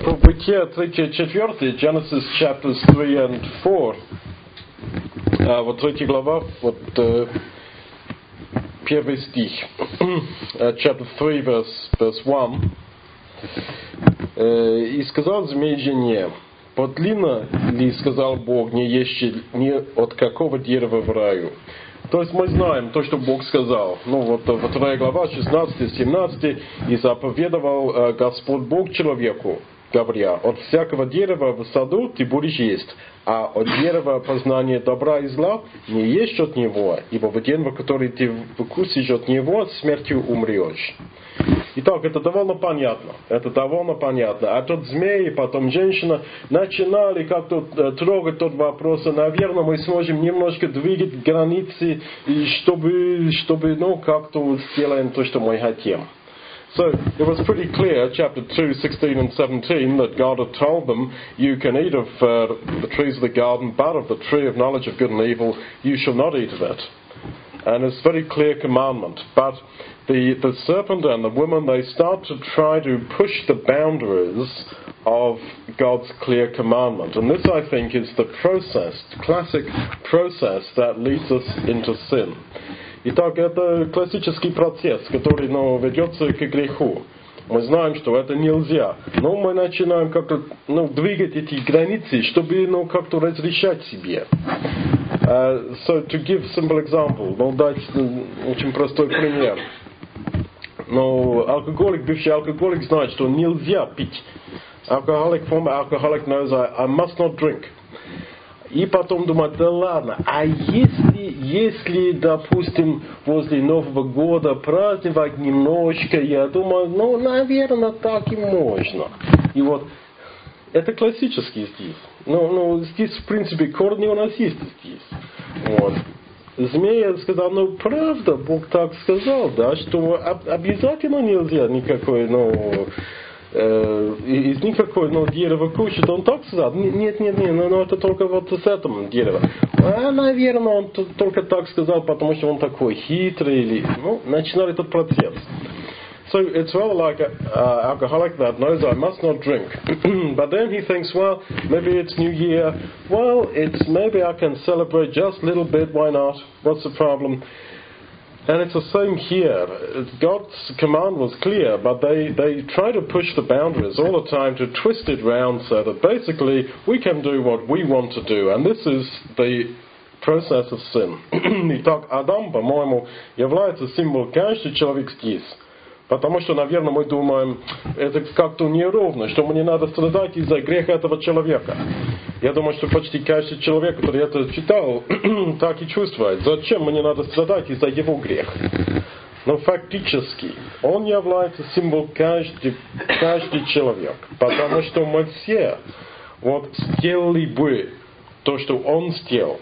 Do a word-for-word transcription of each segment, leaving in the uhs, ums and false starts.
Бытие третья, четвертая, Genesis chapters three and four. А вот третья глава, вот uh, первый стих. uh, chapter three, verse, verse one. Uh, «И сказал змей жене, подлинно ли, сказал Бог, не ешьте ни от какого дерева в раю». То есть мы знаем то, что Бог сказал. Ну вот, вот вторая глава, шестнадцатый семнадцатый. «И заповедовал э, Господь Бог человеку, говоря, от всякого дерева в саду ты будешь есть, а от дерева познания добра и зла не ешь от него, ибо в день, в который ты вкусишь от него, смертью умрешь». Итак, это довольно понятно. Это довольно понятно. А тот змей, потом женщина начинали как-то трогать тот вопрос. И, наверное, мы сможем немножко двигать границы, чтобы, чтобы ну, как-то сделаем то, что мы хотим. So, it was pretty clear, chapter two, sixteen and seventeen, that God had told them, you can eat of uh, the trees of the garden, but of the tree of knowledge of good and evil, you shall not eat of it. And it's a very clear commandment. But the, the serpent and the woman, they start to try to push the boundaries of God's clear commandment. And this, I think, is the process, classic process that leads us into sin. Итак, это классический процесс, который ну, ведется к греху. Мы знаем, что это нельзя. Но мы начинаем как-то ну, двигать эти границы, чтобы ну, как-то разрешать себе. Uh, so, to give a simple example, ну, дать очень простой пример. Ну, алкоголик, бывший алкоголик знает, что нельзя пить. Alcoholic, former alcoholic knows I, I must not drink. И потом думает, да ладно, а если, если, допустим, возле Нового года праздновать немножко, я думаю, ну, наверное, так и можно. И вот, это классический стих. Ну, ну, здесь, в принципе, корни у нас есть здесь. Вот. Змея сказал, ну, правда, Бог так сказал, да, что обязательно нельзя никакой, ну, э, из никакой, ну, дерева кушать. Он так сказал, нет, нет, нет, ну, это только вот с этим деревом. А, наверное, он только так сказал, потому что он такой хитрый, или, ну, начинали этот процесс. So it's rather like an uh, alcoholic that knows I must not drink. But then he thinks, well, maybe it's New Year. Well, it's maybe I can celebrate just a little bit. Why not? What's the problem? And it's the same here. God's command was clear, but they, they try to push the boundaries all the time to twist it round so that basically we can do what we want to do. And this is the process of sin. Итак, Адам, по-моему, является символом каждого человека здесь. Потому что, наверное, мы думаем, это как-то неровно, что мне надо страдать из-за греха этого человека. Я думаю, что почти каждый человек, который это читал, так и чувствует. Зачем мне надо страдать из-за его греха? Но фактически он является символом каждый, каждый человек. Потому что мы все вот сделали бы то, что он сделал.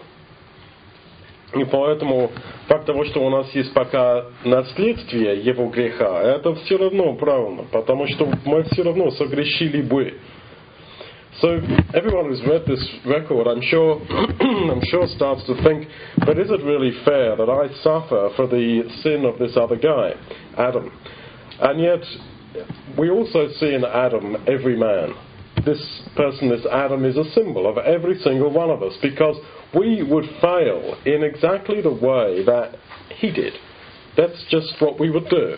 И поэтому факт того, что у нас есть пока наследствие его греха, это все равно правильно, потому что мы все равно согрешили бы. So everyone who's read this record, I'm sure, I'm sure starts to think, but is it really fair that I suffer for the sin of this other guy, Adam? And yet, we also see in Adam every man. This person, this Adam, is a symbol of every single one of us, because we would fail in exactly the way that he did. That's just what we would do.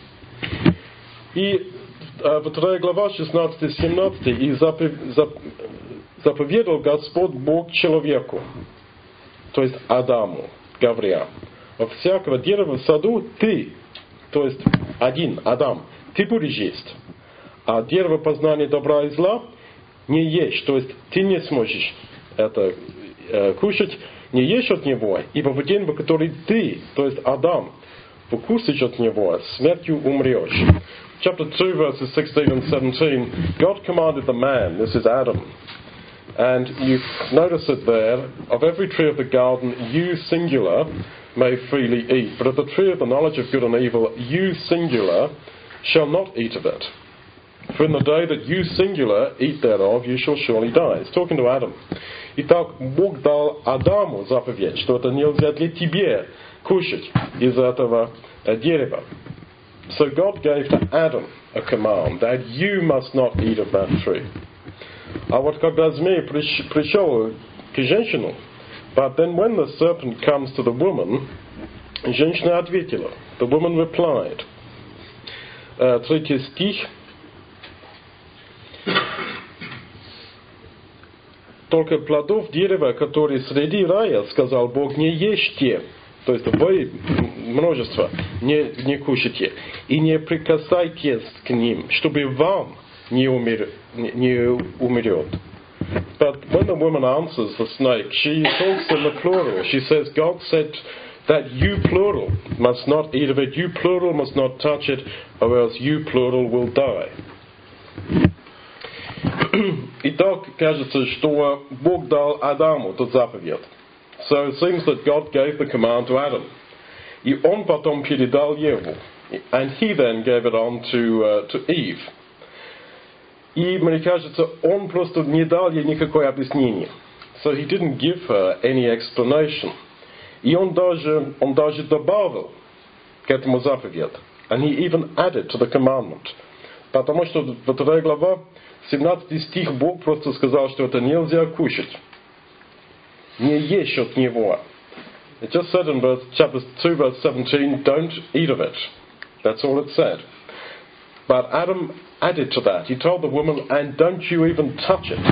И вторая глава, шестнадцатый семнадцатый, «И заповедал Господь Бог человеку», то есть Адаму, говоря, «От всякого дерева в саду ты, то есть один, Адам, ты будешь есть, а дерево познания добра и зла не ешь, то есть ты не сможешь это э, кушать, не ешь от него, ибо в день, в который ты, то есть Адам, вкусишь от него, смертью умрешь». Chapter two, verses sixteen and seventeen, God commanded the man, this is Adam, and you notice it there, of every tree of the garden you singular may freely eat, but of the tree of the knowledge of good and evil you singular shall not eat of it. For in the day that you singular eat thereof, you shall surely die. It's talking to Adam. Итак, Бог дал Адаму заповедь, что это нельзя для тебя кушать из этого дерева. so God gave to Adam a command that you must not eat of that tree. А вот когда змей пришел к женщину, but then when the serpent comes to the woman, женщина ответила. The woman replied. Uh, третий стих. Только плодов дерева, которые среди рая, сказал Бог, не ешьте. То есть вы, множество, не, не кушайте. И не прикасайтесь к ним, чтобы вам не, умер, не умрет. But when the woman answers the snake, she talks in the plural. She says, God said that you plural must not eat of it, you plural must not touch it, or else you plural will die. Итак, кажется, что Бог дал Адаму тот заповедь. So it seems that God gave the command to Adam. И он потом передал Еву. And he then gave it on to, uh, to Eve. И мне кажется, он просто не дал ей никакое объяснение. So he didn't give her any explanation. И он даже, он даже добавил к этому заповедь. And he even added to the commandment. Потому что во второй глава, семнадцатый стих, Бог просто сказал, что это нельзя кушать. Не ешь от него. It just said in verse, chapter two, verse seventeen, don't eat of it. That's all it said. But Adam added to that. He told the woman, and don't you even touch it.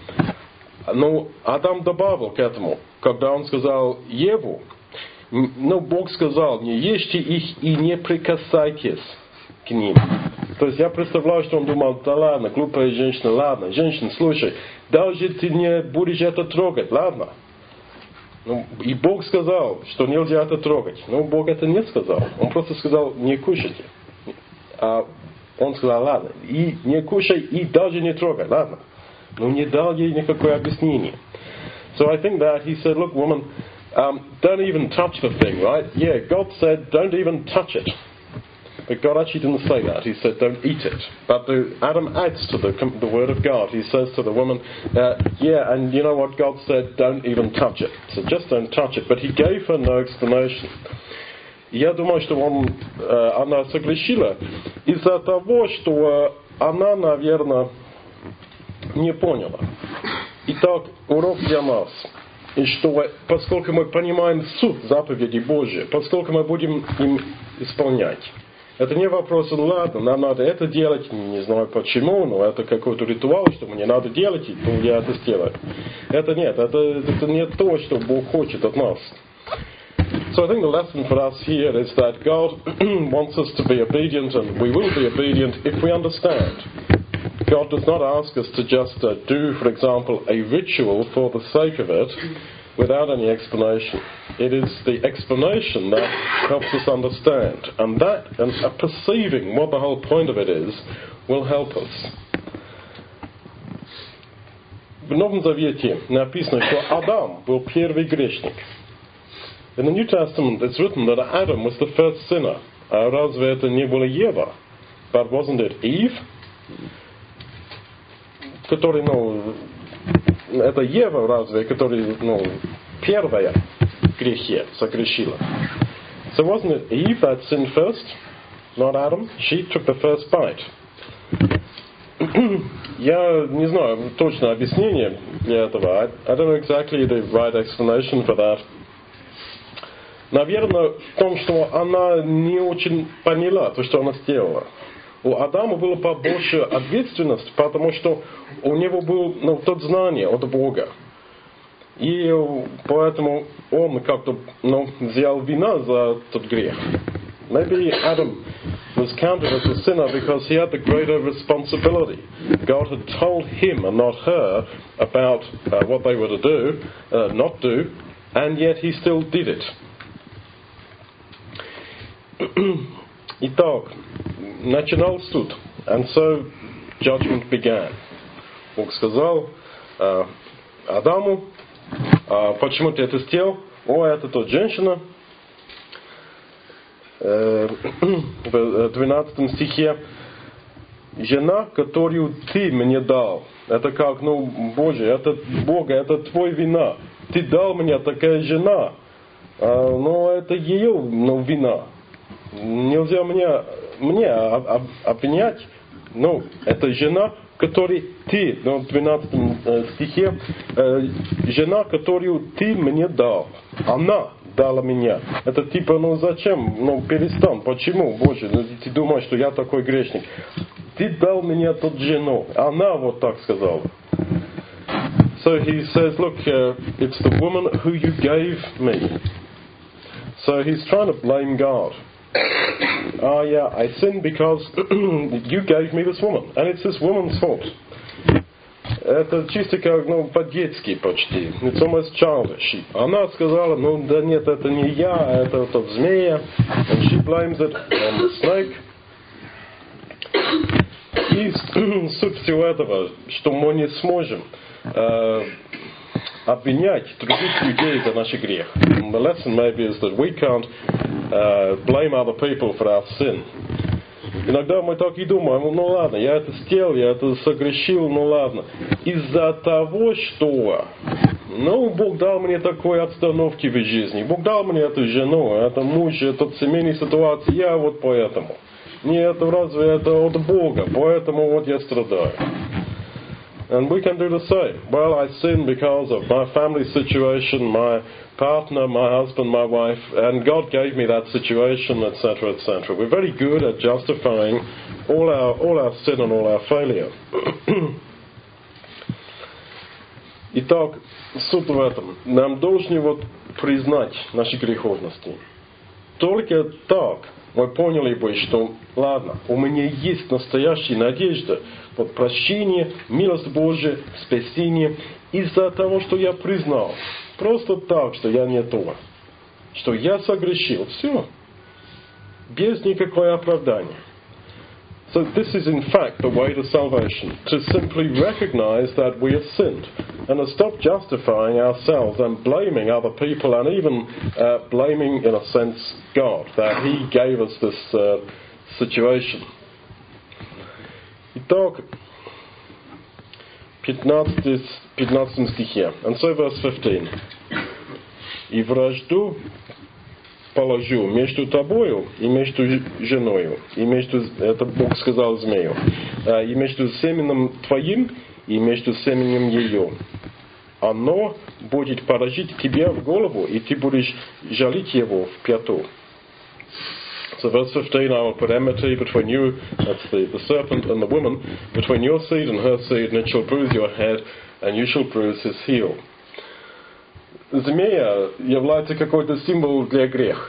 Но Адам добавил к этому, когда он сказал Еву, ну, Бог сказал, не ешьте их и не прикасайтесь к ним. То есть я представляю, что он думал, да ладно, глупая женщина, ладно, женщина, слушай, даже ты не будешь это трогать, ладно? Ну, и Бог сказал, что нельзя это трогать. Но Бог это не сказал. Он просто сказал, не кушайте. А он сказал, ладно, и не кушай, и даже не трогай, ладно. Но не дал ей никакое объяснение. So I think that he said, look, woman, um, don't even touch the thing, right? Yeah, God said, don't even touch it. But God actually didn't say that. He said, don't eat it. But the, Adam adds to the, the word of God. He says to the woman, uh, yeah, and you know what? God said, don't even touch it. So just don't touch it. But he gave her no explanation. Я думаю, что он, э, она согрешила из-за того, что она, наверное, не поняла. Итак, урок для нас. И что, поскольку мы понимаем суть заповедей Божьей, поскольку мы будем им исполнять, это не вопрос, ладно, нам надо это делать, не знаю почему, но это какой-то ритуал, что мне надо делать, и ну, я это сделаю. Это нет, это, это не то, что Бог хочет от нас. So I think the lesson for us here is that God wants us to be obedient, and we will be obedient if we understand. God does not ask us to just uh, do, for example, a ritual for the sake of it, without any explanation. It is the explanation that helps us understand. And that, and uh, perceiving what the whole point of it is, will help us. В Новом Завете написано, что Адам был первый грешник. In the New Testament it's written that Adam was the first sinner. А разве это не была Ева? But wasn't it Eve? Который, ну, это Ева разве, которая, ну, первая в грехе согрешила. So wasn't it Eve that sinned first? Not Adam? She took the first bite. Я не знаю точное объяснение для этого. I don't know exactly the right explanation for that. Наверное, в том, что она не очень поняла то, что она сделала. У Адама было побольше ответственности, потому что у него было, ну, тот знание от Бога. И поэтому он как-то, ну, взял вина за тот грех. Maybe Adam was counted as a sinner because he had the greater responsibility. God had told him and not her about uh, what they were to do, uh, not do, and yet he still did it. Итак, начинал суд. And so judgment began. Бог сказал uh, Адаму, uh, почему ты это сделал? О, это тот женщина. В двенадцатом стихе. Жена, которую ты мне дал. Это как, ну, Боже, это Бога, это твой вина. Ты дал мне такая жена. Uh, но это ее, ну, вина. Нельзя мне мне обвинять, ну, это жена, которой ты, ну, в двенадцатом стихе, э, жена, которую ты мне дал, она дала меня. Это типа, ну зачем? Ну перестань, почему, Боже, ну, ты думаешь, что я такой грешник. Ты дал мне тут жену, она вот так сказала. So he says, look, uh, it's the woman who you gave me. So he's trying to blame God. Oh yeah, I sinned because you gave me this woman, and it's this woman's fault. Это чисто как, ну, по-детски почти. It's almost childish. Она сказала, ну, да нет, это не я, это тот змея. And she blames it on the snake. И суть всего этого, что мы не сможем э, обвинять других людей за наш грех. The lesson maybe is that we can't uh, blame other people for our sin. Иногда мы так и думаем, ну ладно, я это сделал, я это согрешил, ну ладно. Из-за того, что, ну, Бог дал мне такой обстановки в жизни, Бог дал мне эту жену, это муж, это семейная ситуация, я вот поэтому. Нет, разве это от Бога, поэтому вот я страдаю. And we can do the same. Well, I sin because of my family situation, my partner, my husband, my wife, and God gave me that situation, et cetera, et cetera. We're very good at justifying all our all our sin and all our failure. Итак, суть в этом. Нам должны вот признать наши греховности. Только так мы поняли бы, что, ладно, у меня есть настоящая надежда, вот прощение, милость Божия, спасение, из-за того, что я признал. Просто так, что я не то. Что я согрешил. Все. Без никакого оправдания. So this is in fact the way to salvation. To simply recognize that we have sinned. And to stop justifying ourselves and blaming other people and even uh, blaming, in a sense, God. That He gave us this uh, situation. Итак, пятнадцатом стихе. And so verse fifteen. И вражду положу между тобою и между женою, и между, это Бог сказал змею, и между семенем твоим и между семенем ее. Оно будет поражить тебя в голову, и ты будешь жалить его в пяту. So verse fifteen, I will put enmity between you, that's the, the serpent, and the woman, between your seed and her seed, and it shall bruise your head, and you shall bruise his heel. Змея является какой-то символ для греха.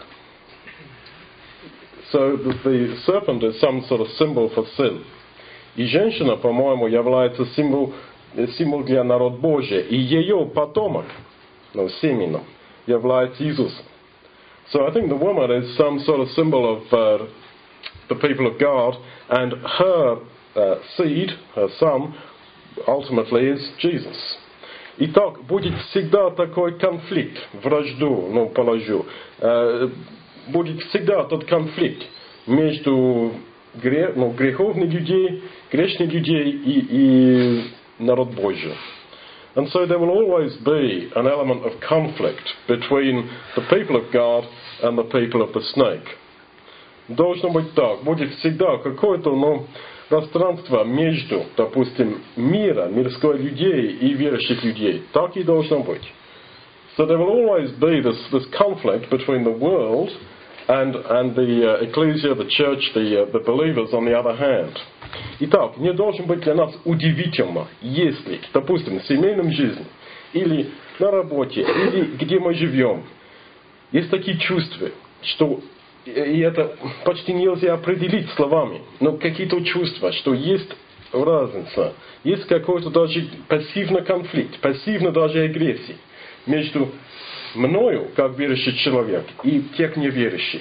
So the, the serpent is some sort of symbol for sin. И женщина, по-моему, является символ, символ для народа Божия. И ее потомок, ну, семенем, является Иисусом. So I think the woman is some sort of symbol of uh, the people of God, and her uh, seed, her son, ultimately is Jesus. Итак, будет всегда такой конфликт, вражду, ну, положу. Э, будет всегда тот конфликт между гре, ну, греховных людей, грешных людей и, и народ Божий. And so there will always be an element of conflict between the people of God and the people of the snake. Должно быть так. Будет всегда какое-то, ну, пространство между, допустим, мира, мирской людей и верующих людей. Так и должно быть. So there will always be this, this conflict between the world and, and the uh, ecclesia, the church, the, uh, the believers on the other hand. Итак, не должен быть для нас удивительно, если, допустим, в семейном жизни, или на работе, или где мы живем, есть такие чувства, что, и это почти нельзя определить словами, но какие-то чувства, что есть разница, есть какой-то даже пассивный конфликт, пассивная даже агрессия между мною, как верующий человек, и тех неверующих.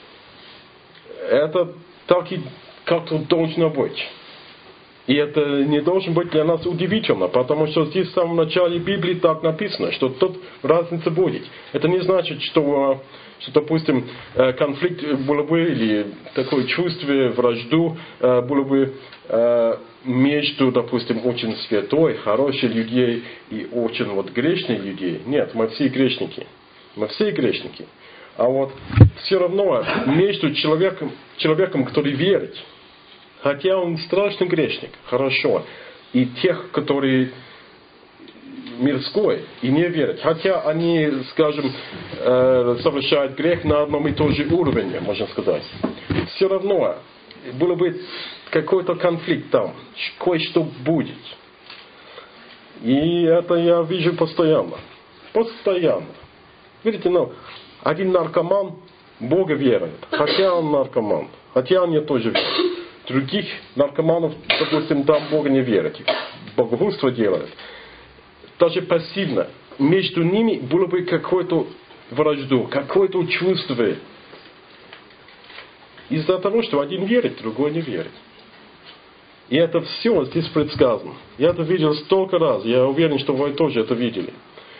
Это так и как-то должно быть. И это не должно быть для нас удивительно, потому что здесь в самом начале Библии так написано, что тут разница будет. Это не значит, что, что допустим, конфликт был бы, или такое чувство, вражду было бы между, допустим, очень святой, хороших людей и очень вот грешных людей. Нет, мы все грешники. Мы все грешники. А вот все равно между человеком, человеком, который верит, хотя он страшный грешник, хорошо, и тех, которые мирской и не верят, хотя они, скажем, совершают грех на одном и том же уровне, можно сказать, все равно было бы какой-то конфликт там, кое-что будет. И это я вижу постоянно. Постоянно. Видите, ну, один наркоман Бога верует, хотя он наркоман, хотя они тоже верят. Других наркоманов, допустим, там Бога не верят, богохульство делают. Даже пассивно. Между ними было бы какое-то вражду, какое-то чувство. Из-за того, что один верит, другой не верит. И это все здесь предсказано. Я это видел столько раз. Я уверен, что вы тоже это видели.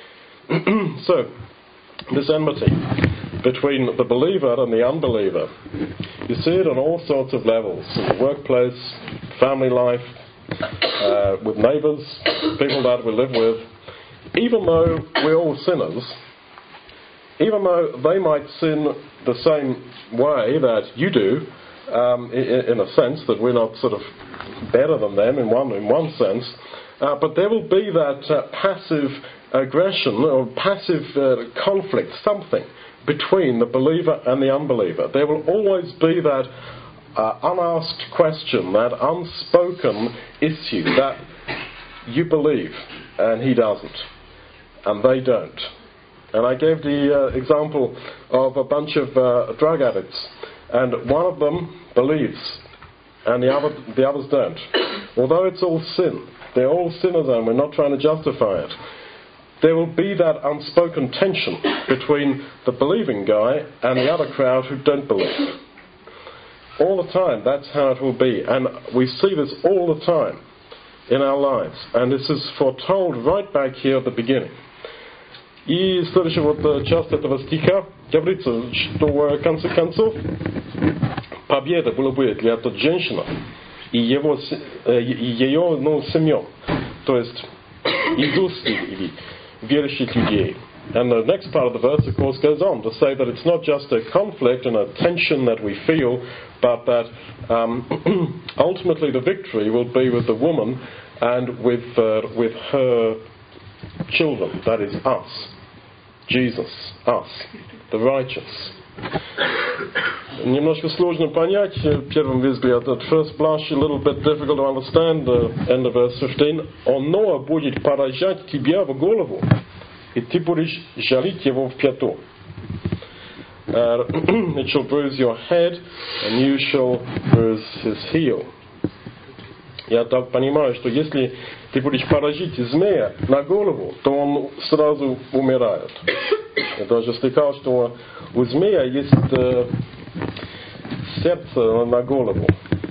So, this enmity between the believer and the unbeliever. You see it on all sorts of levels. In the workplace, family life, uh, with neighbours, people that we live with. Even though we're all sinners, even though they might sin the same way that you do, um, in, in a sense that we're not sort of better than them in one in one sense, uh, but there will be that uh, passive aggression or passive uh, conflict, something between the believer and the unbeliever. There will always be that uh, unasked question, that unspoken issue that you believe and he doesn't, and they don't. And I gave the uh, example of a bunch of uh, drug addicts, and one of them believes, and the other the others don't. Although it's all sin, they're all sinners, and we're not trying to justify it. There will be that unspoken tension between the believing guy and the other crowd who don't believe. All the time, that's how it will be, and we see this all the time in our lives, and this is foretold right back here at the beginning. И следующая вот часть этого стиха говорится, что в конце концов победа была бы для той женщины и его, ее ну, семьей, то есть из уст верующих людей. And the next part of the verse, of course, goes on to say that it's not just a conflict and a tension that we feel, but that um, ultimately the victory will be with the woman and with uh, with her children, that is us, Jesus, us, the righteous. Немножко сложно понять, первым взгляд, at first blush, a little bit difficult to understand, the end of verse fifteen. Оно будет поражать тебя в голову, и ты будешь жалить его в пяту. Uh, it shall bruise your head, and you shall bruise his heel. Я так понимаю, что если ты будешь поражить змея на голову, то он сразу умирает. Я даже слыхал, что у змея есть э, сердце на голову.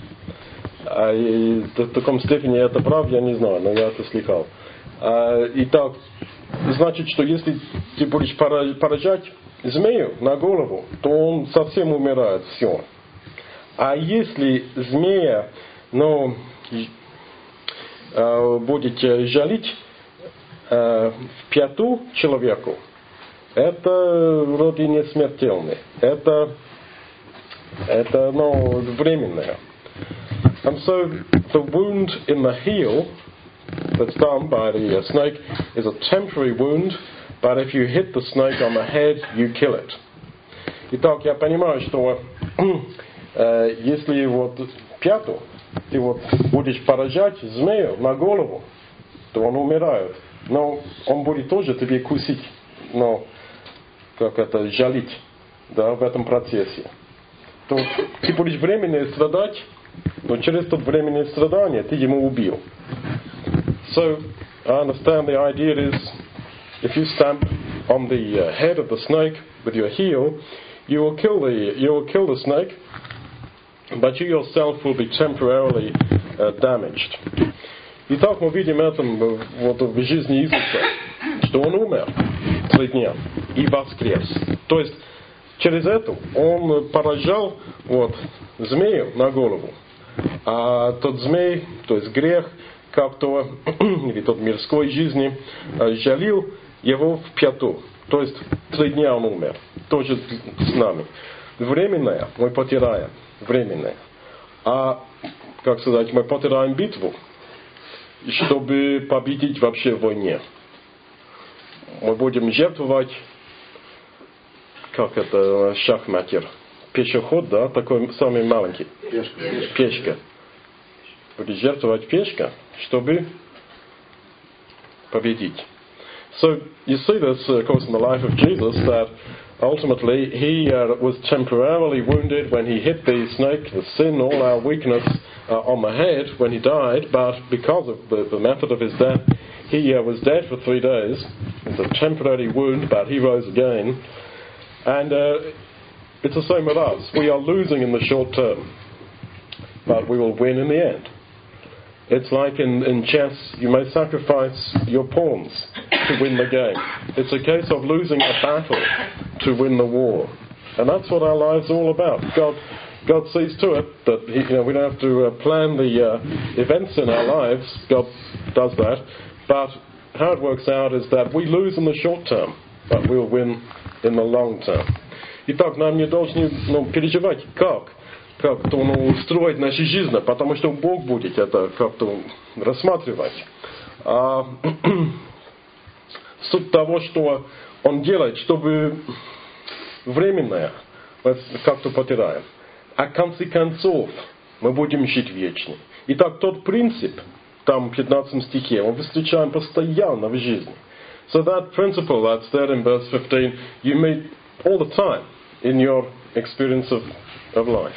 А и в таком степени это правда, я не знаю, но я это слыхал. А, итак, значит, что если ты будешь поражать змею на голову, то он совсем умирает, все. А если змея, ну, будет жалить в пяту человеку, это вроде не смертельное. Это, это ну, временное. And so the wound in the heel that's done by the uh, snake is a temporary wound, but if you hit the snake on the head, you kill it. Итак, я понимаю, что э, если вот пяту ты вот будешь поражать змею на голову, то он умирает. Но он будет тоже тебе кусить, но как это, жалить, да, в этом процессе. То ты будешь временно страдать, но через то временное страдание ты ему убил. So, I understand the idea is, if you stamp on the uh, head of the snake with your heel, you will kill the you will kill the snake, but you yourself will be temporarily uh, damaged. Итак, мы видим это вот в жизни Иисуса, что Он умер три дня и воскрес. То есть через это Он поражал вот змею на голову, а тот змей, то есть грех, как-то или тот мирской жизни жалил его в пяту. То есть три дня он умер. Тоже с нами. Временное мы потеряем. Временное. А, как сказать, мы потеряем битву, чтобы победить вообще в войне. Мы будем жертвовать, как это, шахматер. Пешеход, да, такой самый маленький. Пешка. Пешка. Будет жертвовать пешка, чтобы победить. So you see this, uh, of course, in the life of Jesus, that ultimately he uh, was temporarily wounded when he hit the snake, the sin, all our weakness uh, on the head when he died, but because of the, the method of his death, he uh, was dead for three days. It was a temporary wound, but he rose again. And uh, it's the same with us. We are losing in the short term, but we will win in the end. It's like in, in chess, you may sacrifice your pawns to win the game. It's a case of losing a battle to win the war. And that's what our lives are all about. God, God sees to it that he, you know, we don't have to uh, plan the uh, events in our lives. God does that. But how it works out is that we lose in the short term, but we'll win in the long term. Итак, нам не должны ну, переживать, как как-то ну, строить нашу жизнь, потому что Бог будет это как-то рассматривать. А, суть того, что Он делает, чтобы временное как-то потеряем. А в конце концов мы будем жить вечно. Итак, тот принцип, там в пятнадцатом стихе, мы встречаем постоянно в жизни. So that principle that's there in verse fifteen, you meet all the time in your experience of, of life.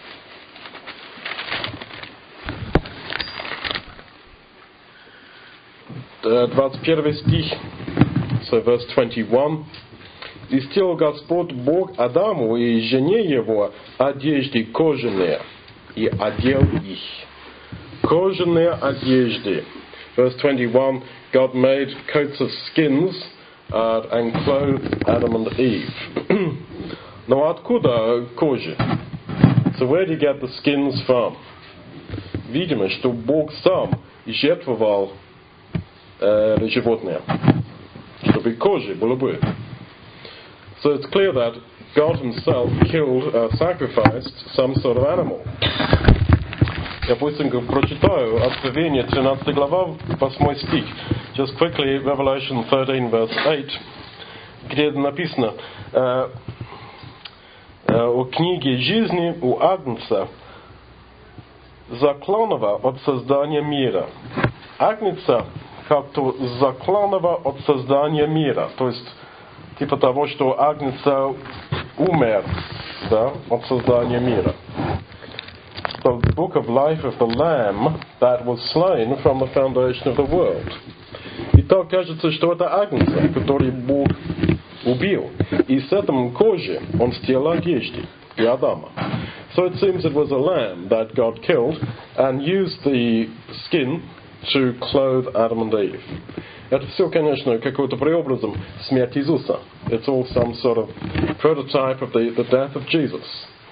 двадцать первый стих, so verse twenty-one. «И сделал Господь Бог Адаму и жене его одежды кожаные, и одел их». Кожаные одежды. Verse twenty-one, God made coats of skins uh, and clothed Adam and Eve. Но откуда кожа? So where did he get the skins from? Видимо, что Бог сам жертвовал uh, животные, чтобы кожа было бы. So it's clear that God himself killed, uh, sacrificed some sort of animal. Я быстренько прочитаю Откровение, тринадцатая глава, восьмой стих. Just quickly, Revelation thirteen, verse eight, где написано uh, uh, о книге жизни у Агнца, закланного от создания мира. Агнца как-то закланного от создания мира. То есть, типа того, что Агнца умер, да, от создания мира. So the book of life of the Lamb that was slain from the foundation of the world. И так кажется, что это Агнца, который Бог убил. И с этим кожей он сделал одежды для Адама. So it seems it was a lamb that God killed and used the skin to clothe Adam and Eve. Это все, конечно, какой-то преобразом смерти Иисуса. It's all some sort of prototype of the, the death of Jesus.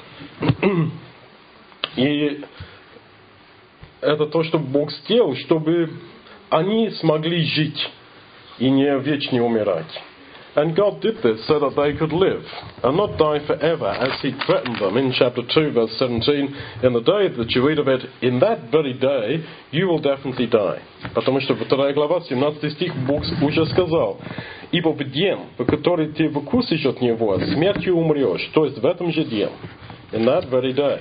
И это то, что Бог сделал, чтобы они смогли жить и не вечно умирать. And God did this so that they could live and not die forever, as He threatened them in chapter two, verse seventeen. In the day that you eat of it, in that very day, you will definitely die. Потому что вторая глава, семнадцатый стих, Бог уже сказал: «Ибо в день, в который ты вкусишь от него, смертью умрешь». То есть в этом же день. In that very day.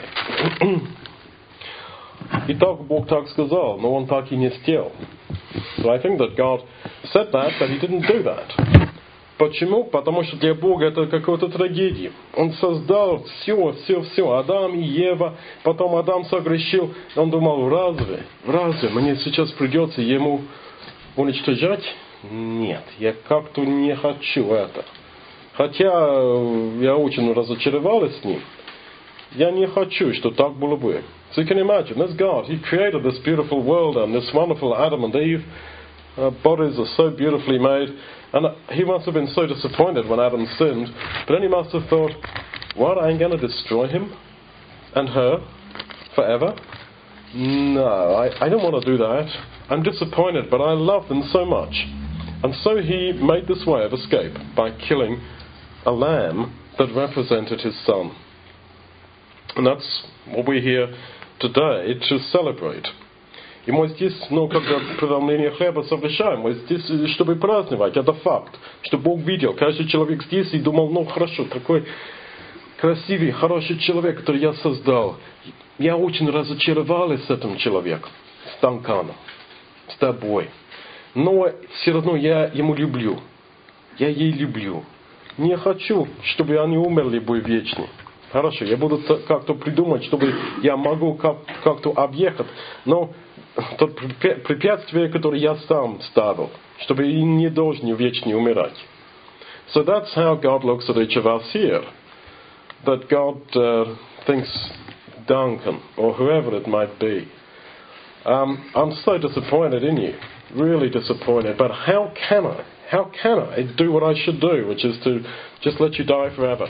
И так Бог так сказал, но Он так и не сделал. So I think that God said that, but He didn't do that. Почему? Потому что для Бога это какая-то трагедия. Он создал все, все, все. Адам и Ева. Потом Адам согрешил. Он думал, разве, разве мне сейчас придется ему уничтожать? Нет, я как-то не хочу это. Хотя я очень разочаровалась с ним. Я не хочу, что так было бы. So you can imagine, there's God. He created this beautiful world and this wonderful Adam and Eve. Our bodies are so beautifully made. And He must have been so disappointed when Adam sinned. But then He must have thought, what, I'm going to destroy him and her forever? No, I, I don't want to do that. I'm disappointed, but I love them so much. And so he made this way of escape by killing a lamb that represented his son. And that's what we're here today to celebrate. И мы здесь, ну, когда преломление хлеба совершаем, мы здесь, чтобы праздновать, это факт. Что Бог видел, каждый человек здесь и думал, ну, хорошо, такой красивый, хороший человек, который я создал. Я очень разочаровалась с этим человеком, с Данканом, с тобой. Но все равно я ему люблю. Я ей люблю. Не хочу, чтобы они умерли бы вечно. Хорошо, я буду как-то придумать, чтобы я могу как- как-то объехать. Но то препятствие, которое я сам ставил, чтобы они не должны вечно умирать. So that's how God looks at each of us here. That God uh, thinks Duncan, or whoever it might be. Um, I'm so disappointed in you. Really disappointed. But how can I? How can I do what I should do, which is to just let you die forever?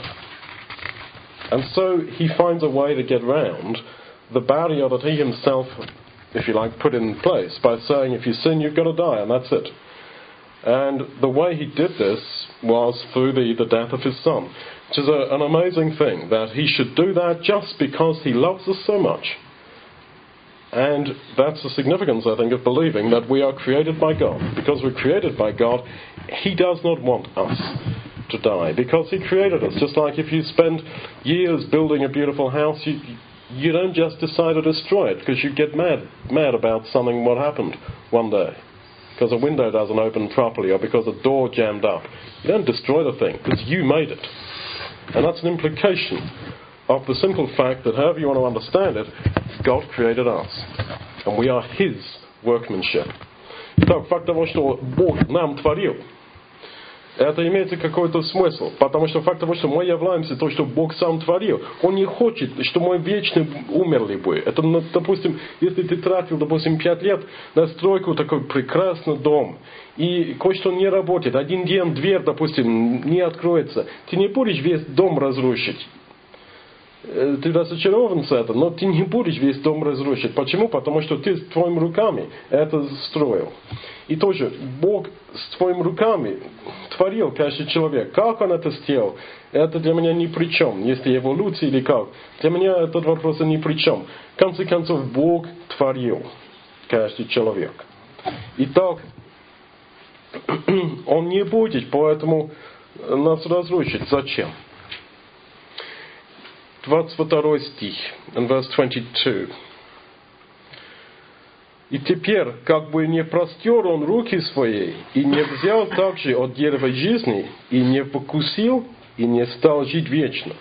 And so he finds a way to get round the barrier that he himself, if you like, put in place by saying, if you sin, you've got to die, and that's it. And the way he did this was through the, the death of his son, which is a, an amazing thing, that he should do that just because he loves us so much. And that's the significance, I think, of believing that we are created by God. Because we're created by God, he does not want us to die, because he created us. Just like if you spend years building a beautiful house, you, you don't just decide to destroy it because you get mad, mad about something what happened one day. Because a window doesn't open properly or because a door jammed up. You don't destroy the thing because you made it. And that's an implication of the simple fact that, however you want to understand it, God created us. And we are his workmanship. Итак, факт того, что Бог нам творил, это имеет какой-то смысл. Потому что факт того, что мы являемся то, что Бог сам творил, Он не хочет, что мы вечно умерли бы. Это, допустим, если ты тратил, допустим, пять лет на стройку такой прекрасный дом, и кое-что не работает, один день дверь, допустим, не откроется, ты не будешь весь дом разрушить. Ты разочарован с этим, но ты не будешь весь дом разрушить. Почему? Потому что ты твоими руками это строил. И тоже Бог с твоими руками творил каждый человек. Как Он это сделал, это для меня ни при чем. Если эволюция или как, для меня этот вопрос ни при чем. В конце концов, Бог творил каждый человек. Итак, Он не будет, поэтому нас разрушить. Зачем? двадцать второй стих, in verse twenty-two. И теперь, как бы не простер он руки свои, и не взял также от дерева жизни, и не покусил, и не стал жить вечно.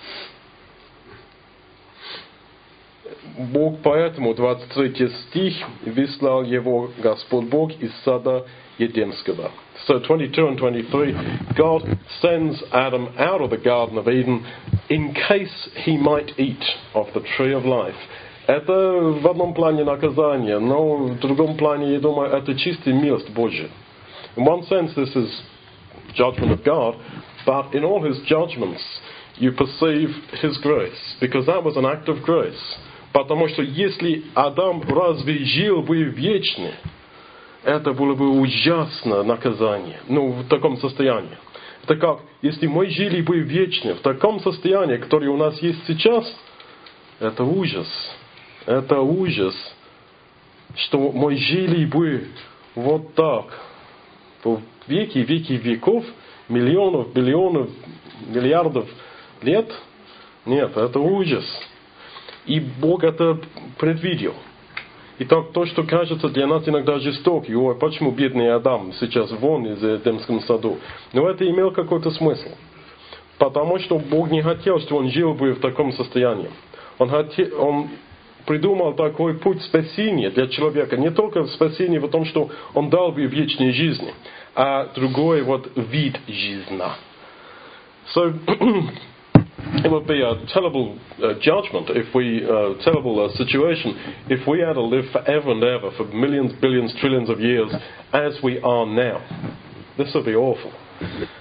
Бог поэтому, двадцать третий стих, выслал его Господь Бог из сада Едемского. So twenty-two and twenty-three, God sends Adam out of the Garden of Eden in case he might eat of the tree of life. Это в одном плане наказание, но в другом плане, я думаю, это чистая милость Божья. In one sense, this is judgment of God, but in all his judgments, you perceive his grace, because that was an act of grace. Потому что если Адам разве жил бы вечно, это было бы ужасное наказание, ну, в таком состоянии. Это как, если мы жили бы вечно в таком состоянии, которое у нас есть сейчас, это ужас. Это ужас, что мы жили бы вот так, в веки, веки веков, миллионов, миллионов, миллиардов лет. Нет, это ужас. И Бог это предвидел. Итак, то, что кажется для нас иногда жестоким, ой, почему бедный Адам сейчас вон из Эдемского саду, но это имело какой-то смысл. Потому что Бог не хотел, чтобы он жил бы в таком состоянии. Он, хотел, он придумал такой путь спасения для человека. Не только спасение в том, что он дал бы вечной жизни, а другой вот вид жизни. So, it would be a terrible uh, judgment if we, uh, terrible uh, situation if we had to live forever and ever for millions, billions, trillions of years as we are now. This would be awful.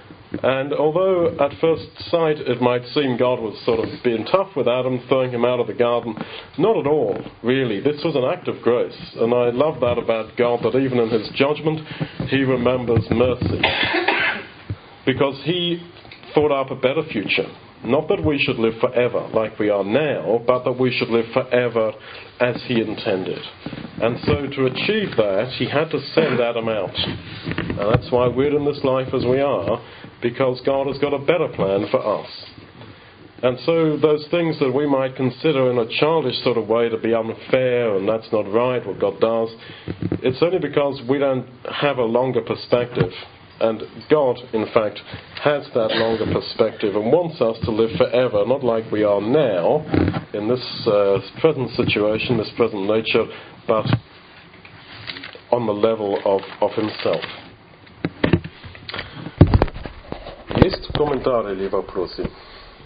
And although at first sight it might seem God was sort of being tough with Adam, throwing him out of the garden, not at all, really. This was an act of grace. And I love that about God, that even in his judgment, he remembers mercy. Because he thought up a better future. Not that we should live forever like we are now, but that we should live forever as he intended. And so to achieve that, he had to send Adam out. And that's why we're in this life as we are, because God has got a better plan for us. And so those things that we might consider in a childish sort of way to be unfair and that's not right, what God does, it's only because we don't have a longer perspective. And God, in fact, has that longer perspective and wants us to live forever, not like we are now, in this uh, present situation, this present nature, but on the level of, of himself. Есть комментарии или вопросы?